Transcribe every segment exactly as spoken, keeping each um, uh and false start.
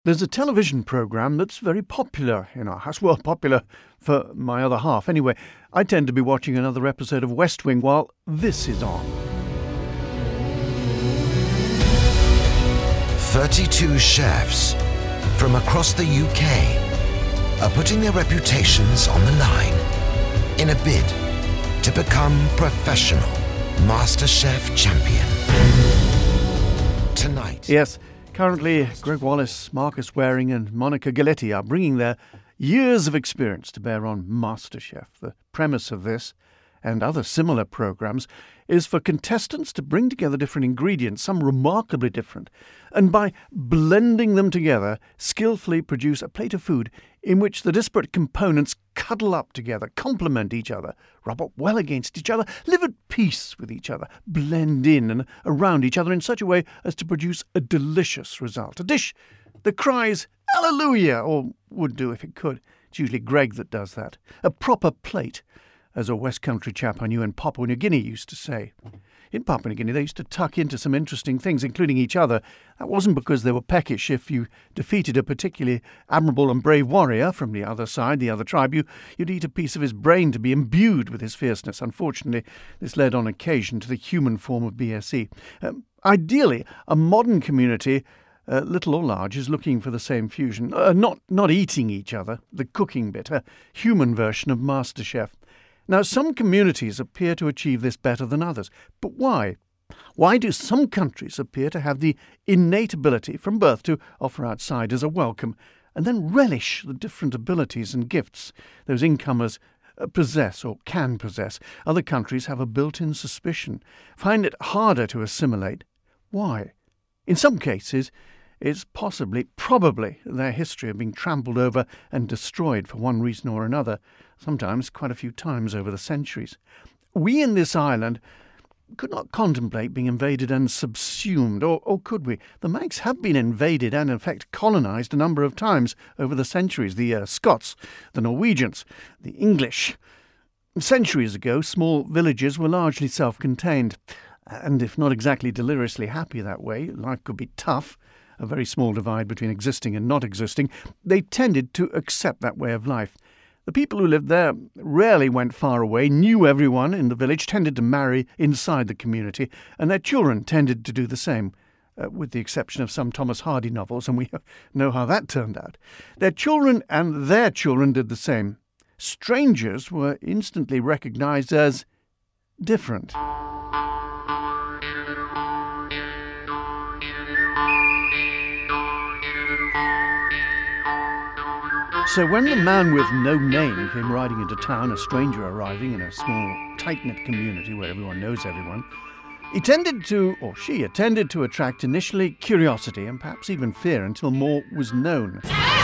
There's a television programme that's very popular in our house. Well, popular for my other half. Anyway, I tend to be watching another episode of West Wing while this is on. thirty-two chefs from across the U K are putting their reputations on the line in a bid to become professional MasterChef champion. Tonight. Yes. Currently, Greg Wallace, Marcus Waring and Monica Galetti are bringing their years of experience to bear on MasterChef. The premise of this and other similar programmes is for contestants to bring together different ingredients, some remarkably different, and by blending them together, skillfully produce a plate of food in which the disparate components cuddle up together, complement each other, rub up well against each other, live at peace with each other, blend in and around each other in such a way as to produce a delicious result. A dish that cries, "Hallelujah!" or would do if it could. It's usually Greg that does that. A proper plate, as a West Country chap I knew in Papua New Guinea used to say. In Papua New Guinea, they used to tuck into some interesting things, including each other. That wasn't because they were peckish. If you defeated a particularly admirable and brave warrior from the other side, the other tribe, you, you'd eat a piece of his brain to be imbued with his fierceness. Unfortunately, this led on occasion to the human form of B S E. Um, ideally, a modern community, uh, little or large, is looking for the same fusion. Uh, not, not eating each other, the cooking bit, a human version of MasterChef. Now, some communities appear to achieve this better than others. But why? Why do some countries appear to have the innate ability from birth to offer outsiders a welcome and then relish the different abilities and gifts those incomers possess or can possess? Other countries have a built-in suspicion, find it harder to assimilate. Why? In some cases, it's possibly, probably, their history of being trampled over and destroyed for one reason or another, sometimes quite a few times over the centuries. We in this island could not contemplate being invaded and subsumed, or, or could we? The Manx have been invaded and, in fact, colonised a number of times over the centuries. The uh, Scots, the Norwegians, the English. Centuries ago, small villages were largely self-contained, and if not exactly deliriously happy that way, life could be tough, a very small divide between existing and not existing, they tended to accept that way of life. The people who lived there rarely went far away, knew everyone in the village, tended to marry inside the community, and their children tended to do the same, uh, with the exception of some Thomas Hardy novels, and we know how that turned out. Their children and their children did the same. Strangers were instantly recognised as different. So when the man with no name came riding into town, a stranger arriving in a small, tight-knit community where everyone knows everyone, he tended to, or she tended to attract initially curiosity and perhaps even fear until more was known.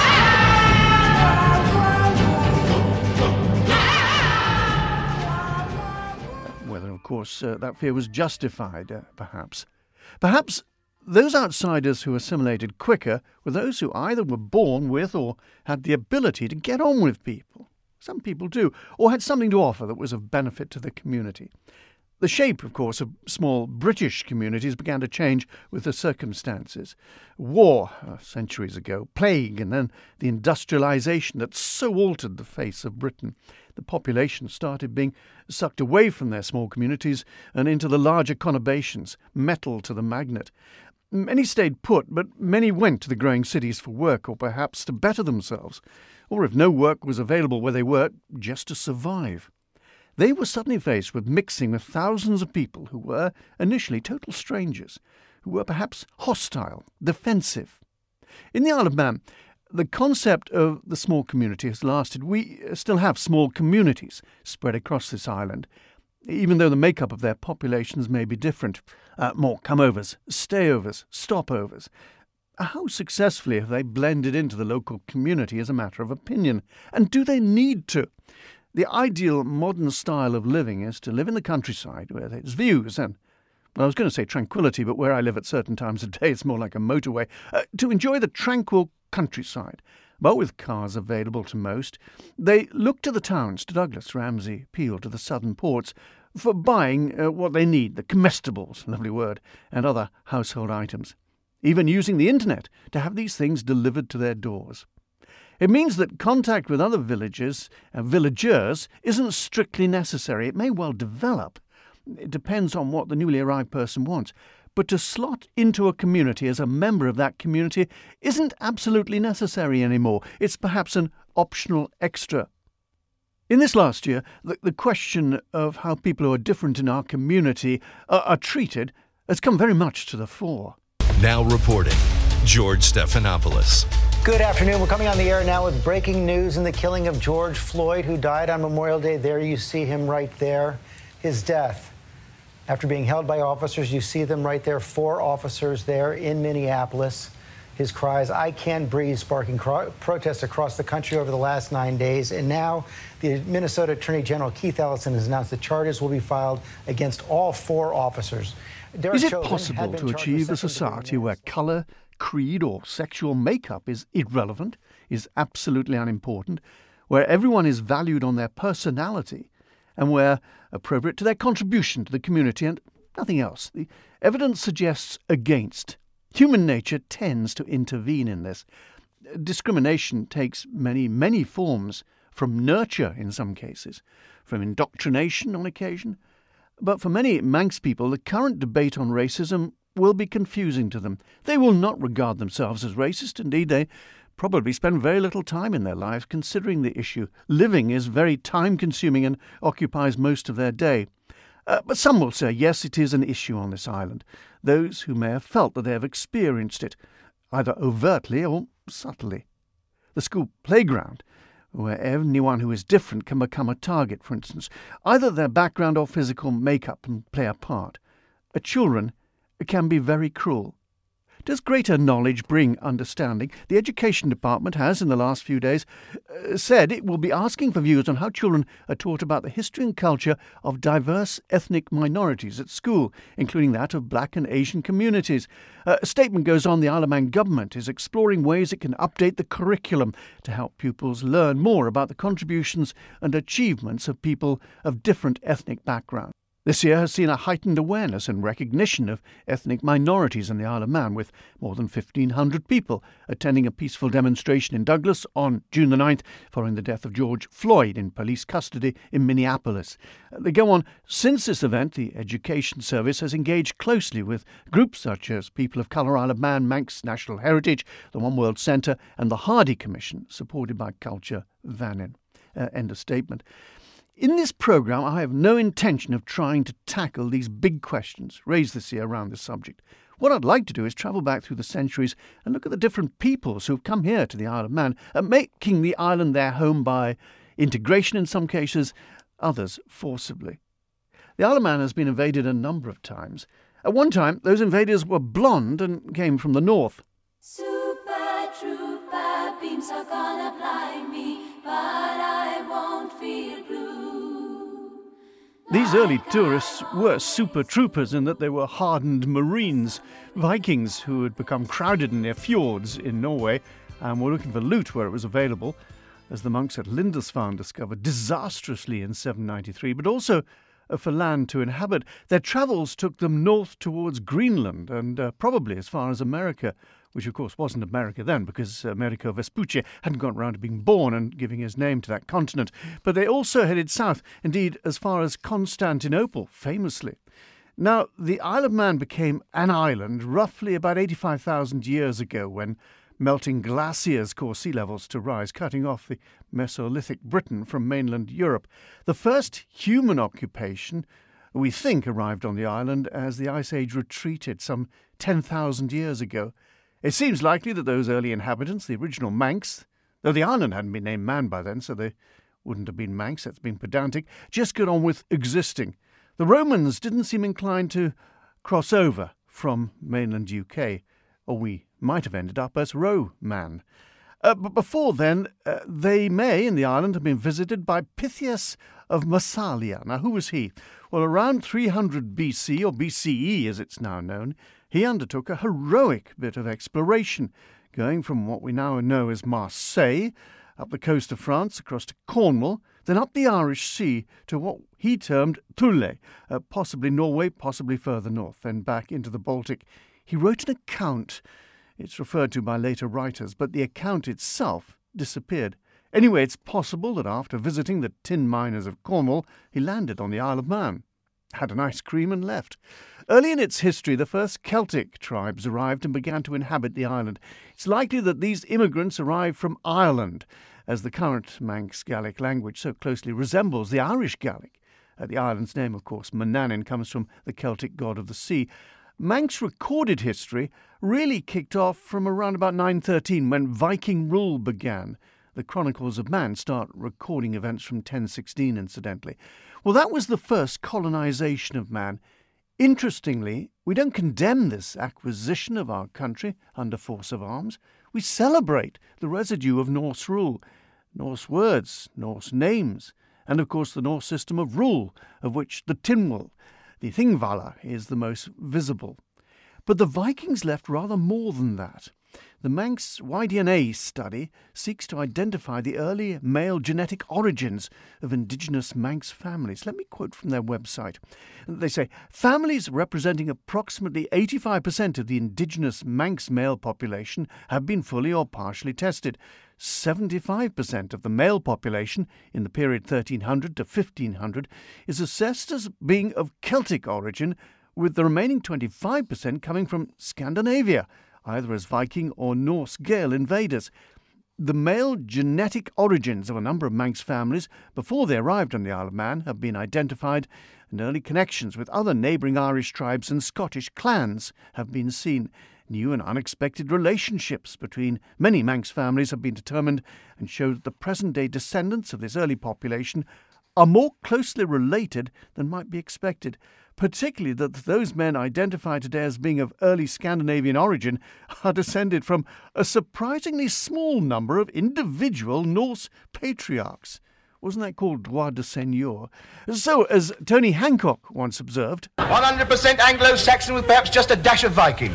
Whether, of course, uh, that fear was justified, uh, perhaps. Perhaps those outsiders who assimilated quicker were those who either were born with or had the ability to get on with people. Some people do, or had something to offer that was of benefit to the community. The shape, of course, of small British communities began to change with the circumstances. War, uh, centuries ago, plague, and then the industrialisation that so altered the face of Britain. The population started being sucked away from their small communities and into the larger conurbations, metal to the magnet. Many stayed put, but many went to the growing cities for work or perhaps to better themselves, or if no work was available where they were, just to survive. They were suddenly faced with mixing with thousands of people who were initially total strangers, who were perhaps hostile, defensive. In the Isle of Man, the concept of the small community has lasted. We still have small communities spread across this island, even though the makeup of their populations may be different. Uh, more come-overs, stay-overs, stop-overs. How successfully have they blended into the local community is a matter of opinion. And do they need to? The ideal modern style of living is to live in the countryside where there's views and, well, I was going to say tranquility, but where I live at certain times of day it's more like a motorway, uh, to enjoy the tranquil countryside. But with cars available to most, they look to the towns, to Douglas, Ramsey, Peel, to the southern ports, for buying uh, what they need, the comestibles, lovely word, and other household items. even using the internet to have these things delivered to their doors. It means that contact with other villages and villagers isn't strictly necessary. It may well develop. It depends on what the newly arrived person wants. But to slot into a community as a member of that community isn't absolutely necessary anymore. It's perhaps an optional extra. In this last year, the, the question of how people who are different in our community are, are treated has come very much to the fore. Now reporting, George Stephanopoulos. Good afternoon. We're coming on the air now with breaking news in the killing of George Floyd, who died on Memorial Day. There you see him right there. His death. After being held by officers, you see them right there, four officers there in Minneapolis. His cries, "I can't breathe," sparking cro- protests across the country over the last nine days. And now the Minnesota Attorney General Keith Ellison has announced that charges will be filed against all four officers. Derek Is it Chauvin possible to achieve a society where colour, creed or sexual makeup is irrelevant, is absolutely unimportant, where everyone is valued on their personality and where appropriate to their contribution to the community and nothing else? The evidence suggests against. Human nature tends to intervene in this. Discrimination takes many, many forms, from nurture in some cases, from indoctrination on occasion. But for many Manx people, the current debate on racism will be confusing to them. They will not regard themselves as racist. Indeed, they probably spend very little time in their lives considering the issue. Living is very time-consuming and occupies most of their day. Uh, but some will say, yes, it is an issue on this island. Those who may have felt that they have experienced it, either overtly or subtly. The school playground, where anyone who is different can become a target, for instance. Either their background or physical makeup can play a part. Uh, children can be very cruel. Does greater knowledge bring understanding? The Education Department has, in the last few days, uh, said it will be asking for views on how children are taught about the history and culture of diverse ethnic minorities at school, including that of black and Asian communities. Uh, a statement goes on, the Isle of Man government is exploring ways it can update the curriculum to help pupils learn more about the contributions and achievements of people of different ethnic backgrounds. This year has seen a heightened awareness and recognition of ethnic minorities in the Isle of Man, with more than fifteen hundred people attending a peaceful demonstration in Douglas on June the ninth following the death of George Floyd in police custody in Minneapolis. They go on, since this event, the Education Service has engaged closely with groups such as People of Colour Isle of Man, Manx National Heritage, the One World Centre and the Hardy Commission, supported by Culture Vannin. Uh, end of statement. In this programme, I have no intention of trying to tackle these big questions raised this year around this subject. What I'd like to do is travel back through the centuries and look at the different peoples who have come here to the Isle of Man, and making the island their home by integration in some cases, others forcibly. The Isle of Man has been invaded a number of times. At one time, those invaders were blonde and came from the north. Super trooper beams are gonna blind me, but I won't feel blue. These early tourists were super troopers in that they were hardened Marines, Vikings who had become crowded in their fjords in Norway and were looking for loot where it was available, as the monks at Lindisfarne discovered disastrously in seven ninety-three, but also for land to inhabit. Their travels took them north towards Greenland and uh, probably as far as America, which of course wasn't America then because Americo Vespucci hadn't got round to being born and giving his name to that continent. But they also headed south, indeed as far as Constantinople, famously. Now, the Isle of Man became an island roughly about eighty-five thousand years ago when melting glaciers caused sea levels to rise, cutting off the Mesolithic Britain from mainland Europe. The first human occupation, we think, arrived on the island as the Ice Age retreated some ten thousand years ago. It seems likely that those early inhabitants, the original Manx, though the island hadn't been named Man by then, so they wouldn't have been Manx, that's been pedantic, just got on with existing. The Romans didn't seem inclined to cross over from mainland U K, or we might have ended up as Ro-Man. Uh, but before then, uh, they may, in the island, have been visited by Pythias of Massalia. Now, who was he? Well, around three hundred B C, or B C E as it's now known, he undertook a heroic bit of exploration, going from what we now know as Marseille, up the coast of France, across to Cornwall, then up the Irish Sea to what he termed Thule, uh, possibly Norway, possibly further north, then back into the Baltic. He wrote an account. It's referred to by later writers, but the account itself disappeared. Anyway, it's possible that after visiting the tin miners of Cornwall, he landed on the Isle of Man, had an ice cream and left. Early in its history, the first Celtic tribes arrived and began to inhabit the island. It's likely that these immigrants arrived from Ireland, as the current Manx Gaelic language so closely resembles the Irish Gaelic. Uh, the island's name, of course, Manannan, comes from the Celtic god of the sea. Manx recorded history really kicked off from around about nine thirteen, when Viking rule began. The Chronicles of Man start recording events from ten sixteen, incidentally. Well, that was the first colonisation of man. Interestingly, we don't condemn this acquisition of our country under force of arms. We celebrate the residue of Norse rule, Norse words, Norse names, and of course the Norse system of rule, of which the Tynwald, the Thingvalla, is the most visible. But the Vikings left rather more than that. The Manx Y D N A study seeks to identify the early male genetic origins of indigenous Manx families. Let me quote from their website. They say, families representing approximately eighty-five percent of the indigenous Manx male population have been fully or partially tested. seventy-five percent of the male population in the period thirteen hundred to fifteen hundred is assessed as being of Celtic origin, with the remaining twenty-five percent coming from Scandinavia, either as Viking or Norse Gael invaders. The male genetic origins of a number of Manx families before they arrived on the Isle of Man have been identified, and early connections with other neighbouring Irish tribes and Scottish clans have been seen. New and unexpected relationships between many Manx families have been determined and show that the present-day descendants of this early population are more closely related than might be expected, particularly that those men identified today as being of early Scandinavian origin are descended from a surprisingly small number of individual Norse patriarchs. Wasn't that called droit de seigneur? So, as Tony Hancock once observed, one hundred percent Anglo-Saxon with perhaps just a dash of Viking.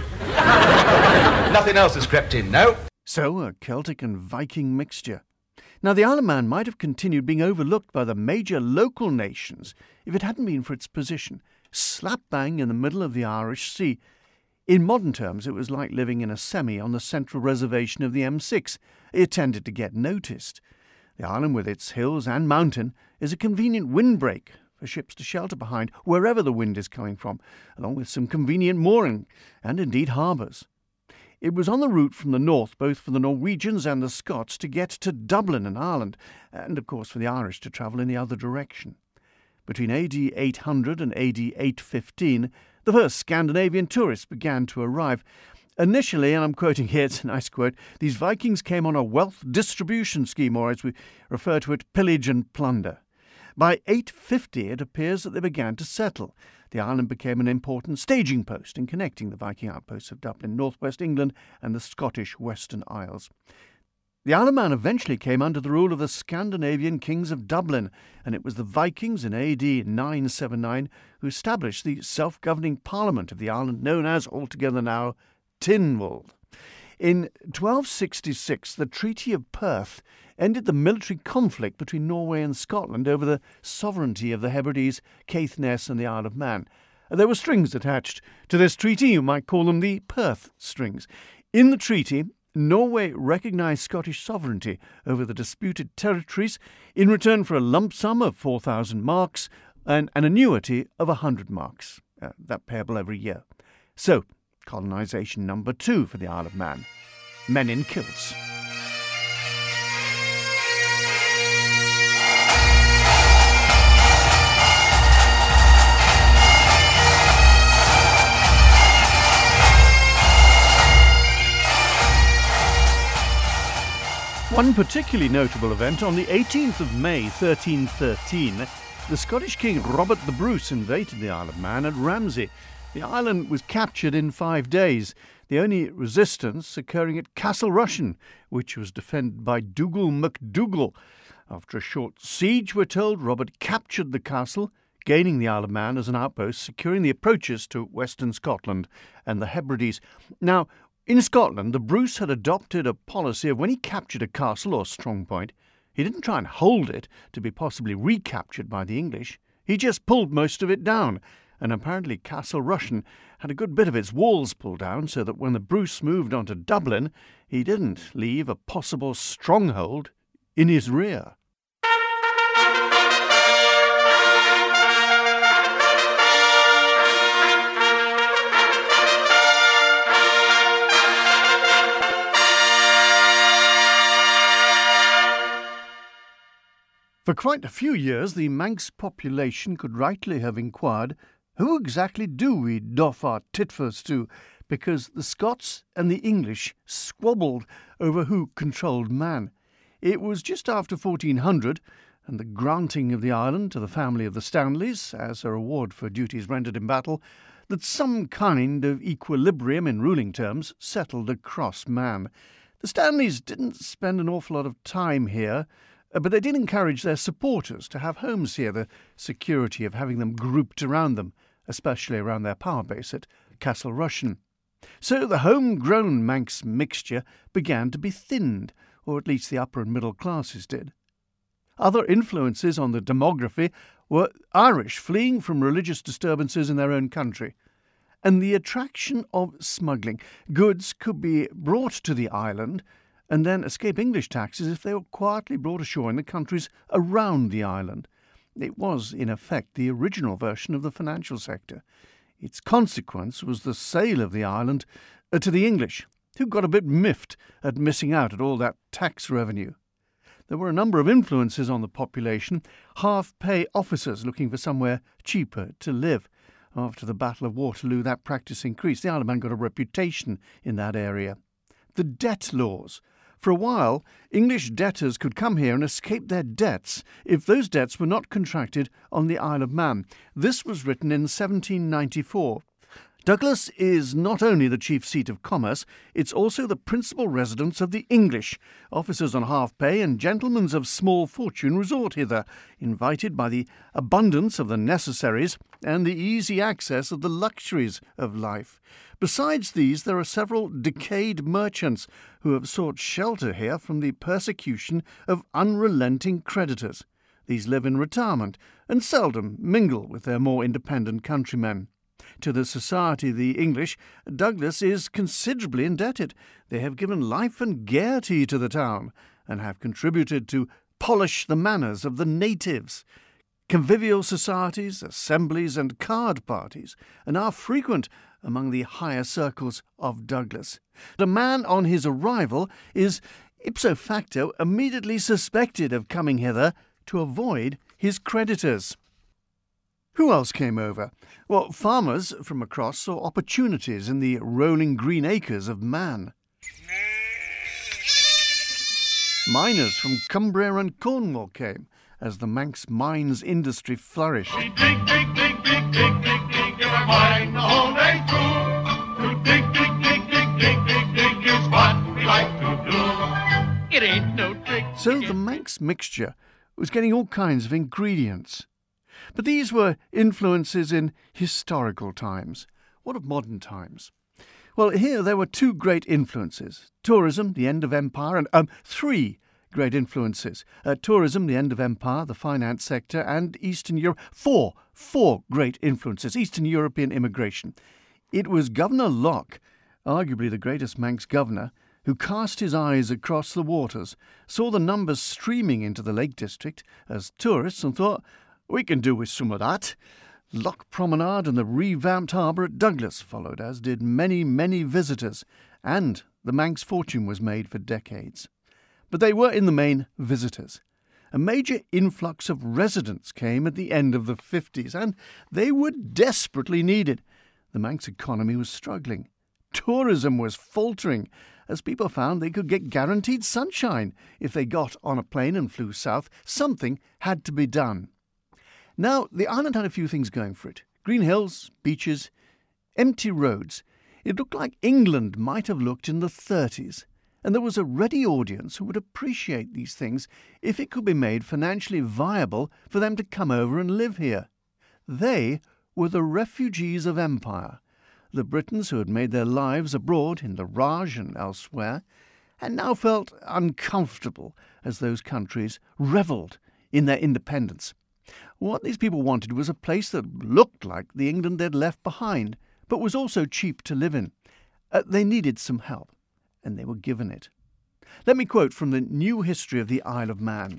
Nothing else has crept in, no? So, a Celtic and Viking mixture. Now, the Isle of Man might have continued being overlooked by the major local nations if it hadn't been for its position, slap bang in the middle of the Irish Sea. In modern terms, it was like living in a semi on the central reservation of the M six. It tended to get noticed. The island, with its hills and mountain, is a convenient windbreak for ships to shelter behind wherever the wind is coming from, along with some convenient mooring and indeed harbours. It was on the route from the north, both for the Norwegians and the Scots to get to Dublin and Ireland, and of course for the Irish to travel in the other direction. Between A D eight hundred and A D eight fifteen, the first Scandinavian tourists began to arrive. Initially, and I'm quoting here, it's a nice quote, these Vikings came on a wealth distribution scheme, or as we refer to it, pillage and plunder. By eight fifty, it appears that they began to settle. The island became an important staging post in connecting the Viking outposts of Dublin, northwest England, and the Scottish Western Isles. The Isle of Man eventually came under the rule of the Scandinavian kings of Dublin, and it was the Vikings in A D nine seventy-nine who established the self-governing parliament of the island, known as, altogether now, Tynwald. In twelve sixty-six, the Treaty of Perth ended the military conflict between Norway and Scotland over the sovereignty of the Hebrides, Caithness and the Isle of Man. There were strings attached to this treaty. You might call them the Perth strings. In the treaty, Norway recognised Scottish sovereignty over the disputed territories in return for a lump sum of four thousand marks and an annuity of one hundred marks, uh, that payable every year. So, colonisation number two for the Isle of Man. Men in kilts. One particularly notable event, on the eighteenth of May thirteen thirteen, the Scottish King Robert the Bruce invaded the Isle of Man at Ramsey. The island was captured in five days, the only resistance occurring at Castle Rushen, which was defended by Dougal MacDougall. After a short siege, we're told, Robert captured the castle, gaining the Isle of Man as an outpost, securing the approaches to western Scotland and the Hebrides. Now, in Scotland, the Bruce had adopted a policy of when he captured a castle or strong point, he didn't try and hold it to be possibly recaptured by the English. He just pulled most of it down, and apparently Castle Rushen had a good bit of its walls pulled down so that when the Bruce moved on to Dublin, he didn't leave a possible stronghold in his rear. For quite a few years, the Manx population could rightly have inquired, who exactly do we doff our titfers to, because the Scots and the English squabbled over who controlled man. It was just after fourteen hundred, and the granting of the island to the family of the Stanleys, as a reward for duties rendered in battle, that some kind of equilibrium in ruling terms settled across man. The Stanleys didn't spend an awful lot of time here, but they did encourage their supporters to have homes here, the security of having them grouped around them, especially around their power base at Castle Rushen. So the home-grown Manx mixture began to be thinned, or at least the upper and middle classes did. Other influences on the demography were Irish fleeing from religious disturbances in their own country, and the attraction of smuggling. Goods could be brought to the island and then escape English taxes if they were quietly brought ashore in the countries around the island. It was, in effect, the original version of the financial sector. Its consequence was the sale of the island uh, to the English, who got a bit miffed at missing out at all that tax revenue. There were a number of influences on the population, half-pay officers looking for somewhere cheaper to live. After the Battle of Waterloo, that practice increased. The Isle of Man got a reputation in that area. The debt laws. For a while, English debtors could come here and escape their debts if those debts were not contracted on the Isle of Man. This was written in seventeen ninety-four. Douglas is not only the chief seat of commerce, it's also the principal residence of the English. Officers on half-pay and gentlemen of small fortune resort hither, invited by the abundance of the necessaries and the easy access of the luxuries of life. Besides these, there are several decayed merchants who have sought shelter here from the persecution of unrelenting creditors. These live in retirement and seldom mingle with their more independent countrymen. To the society of the English, Douglas is considerably indebted. They have given life and gaiety to the town, and have contributed to polish the manners of the natives. Convivial societies, assemblies, and card parties are now frequent among the higher circles of Douglas. The man on his arrival is, ipso facto, immediately suspected of coming hither to avoid his creditors. Who else came over? Well, farmers from across saw opportunities in the rolling green acres of Man. Miners from Cumbria and Cornwall came, as the Manx mines industry flourished. We dig, dig, dig, dig, dig, dig, dig, in a mine the whole day through. To dig, dig, dig, dig, dig, dig, dig is what we like to do. It ain't no trick. So the Manx mixture was getting all kinds of ingredients. But these were influences in historical times. What of modern times? Well, here there were two great influences. Tourism, the end of empire, and um, three great influences. Uh, tourism, the end of empire, the finance sector, and Eastern Europe. Four, four great influences. Eastern European immigration. It was Governor Locke, arguably the greatest Manx governor, who cast his eyes across the waters, saw the numbers streaming into the Lake District as tourists, and thought, we can do with some of that. Loch Promenade and the revamped harbour at Douglas followed, as did many, many visitors, and the Manx fortune was made for decades. But they were in the main visitors. A major influx of residents came at the end of the fifties, and they were desperately needed. The Manx economy was struggling. Tourism was faltering, as people found they could get guaranteed sunshine if they got on a plane and flew south. Something had to be done. Now, the island had a few things going for it. Green hills, beaches, empty roads. It looked like England might have looked in the thirties, and there was a ready audience who would appreciate these things if it could be made financially viable for them to come over and live here. They were the refugees of empire, the Britons who had made their lives abroad in the Raj and elsewhere, and now felt uncomfortable as those countries revelled in their independence. What these people wanted was a place that looked like the England they'd left behind, but was also cheap to live in. Uh, they needed some help, and they were given it. Let me quote from the New History of the Isle of Man.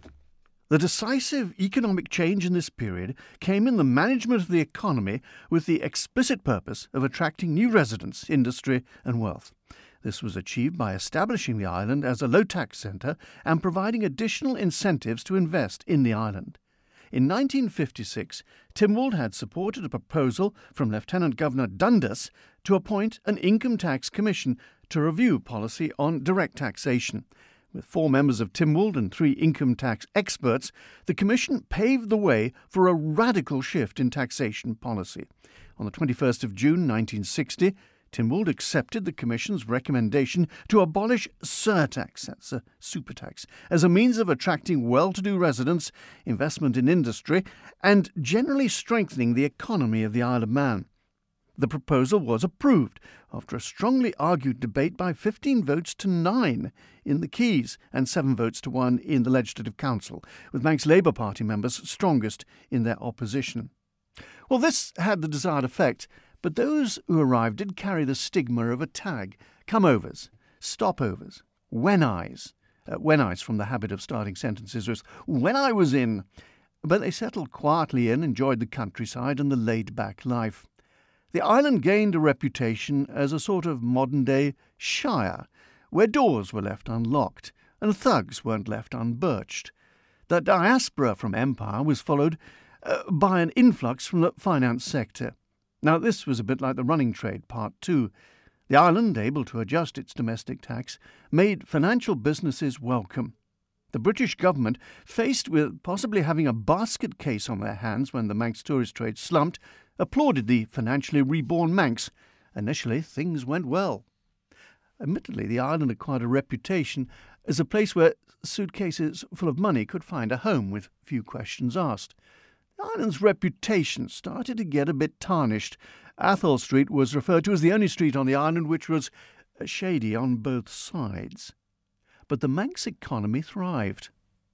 The decisive economic change in this period came in the management of the economy with the explicit purpose of attracting new residents, industry and wealth. This was achieved by establishing the island as a low-tax centre and providing additional incentives to invest in the island. In nineteen fifty-six, Tynwald had supported a proposal from Lieutenant Governor Dundas to appoint an income tax commission to review policy on direct taxation. With four members of Tynwald and three income tax experts, the commission paved the way for a radical shift in taxation policy. On the twenty-first of June nineteen sixty, Tynwald accepted the Commission's recommendation to abolish surtax, that's a super tax, as a means of attracting well-to-do residents, investment in industry, and generally strengthening the economy of the Isle of Man. The proposal was approved after a strongly argued debate by fifteen votes to nine in the Keys and seven votes to one in the Legislative Council, with Manx Labour Party members strongest in their opposition. Well, this had the desired effect, but those who arrived did carry the stigma of a tag: come-overs, stopovers, when-I's. Uh, when-I's from the habit of starting sentences was, when I was in. But they settled quietly in, enjoyed the countryside and the laid-back life. The island gained a reputation as a sort of modern-day shire, where doors were left unlocked and thugs weren't left unbirched. The diaspora from empire was followed uh, by an influx from the finance sector. Now, this was a bit like the running trade part two. The island, able to adjust its domestic tax, made financial businesses welcome. The British government, faced with possibly having a basket case on their hands when the Manx tourist trade slumped, applauded the financially reborn Manx. Initially, things went well. Admittedly, the island acquired a reputation as a place where suitcases full of money could find a home with few questions asked. The island's reputation started to get a bit tarnished. Athol Street was referred to as the only street on the island which was shady on both sides. But the Manx economy thrived.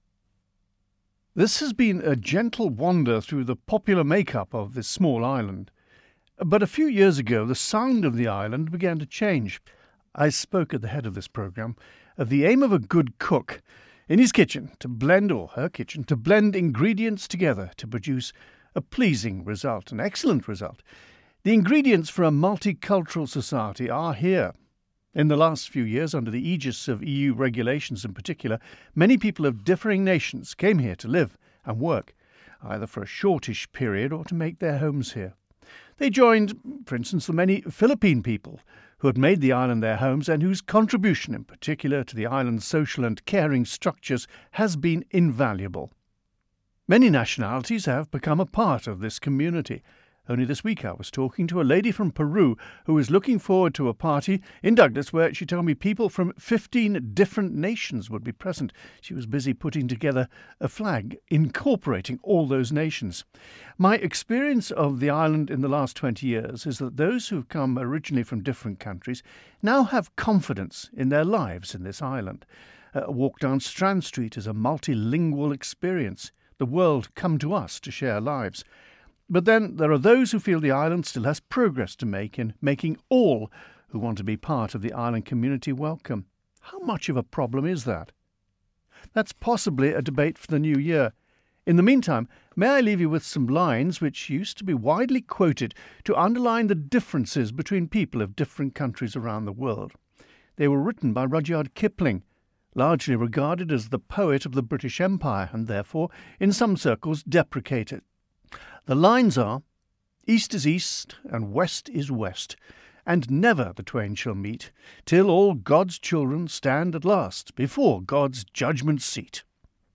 This has been a gentle wander through the popular makeup of this small island. But a few years ago, the sound of the island began to change. I spoke at the head of this programme of the aim of a good cook in his kitchen to blend, or her kitchen, to blend ingredients together to produce a pleasing result, an excellent result. The ingredients for a multicultural society are here. In the last few years, under the aegis of E U regulations in particular, many people of differing nations came here to live and work, either for a shortish period or to make their homes here. They joined, for instance, the many Philippine people who had made the island their homes and whose contribution in particular to the island's social and caring structures has been invaluable. Many nationalities have become a part of this community. Only this week I was talking to a lady from Peru who was looking forward to a party in Douglas where she told me people from fifteen different nations would be present. She was busy putting together a flag incorporating all those nations. My experience of the island in the last twenty years is that those who've come originally from different countries now have confidence in their lives in this island. A walk down Strand Street is a multilingual experience. The world come to us to share lives. But then there are those who feel the island still has progress to make in making all who want to be part of the island community welcome. How much of a problem is that? That's possibly a debate for the new year. In the meantime, may I leave you with some lines which used to be widely quoted to underline the differences between people of different countries around the world. They were written by Rudyard Kipling, largely regarded as the poet of the British Empire and therefore, in some circles, deprecated. The lines are, "East is east, and west is west, and never the twain shall meet, till all God's children stand at last before God's judgment seat."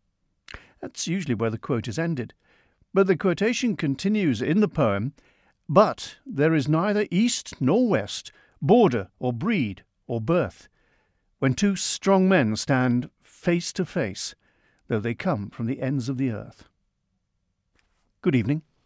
That's usually where the quote is ended. But the quotation continues in the poem, "But there is neither east nor west, border or breed or birth, when two strong men stand face to face, though they come from the ends of the earth." Good evening.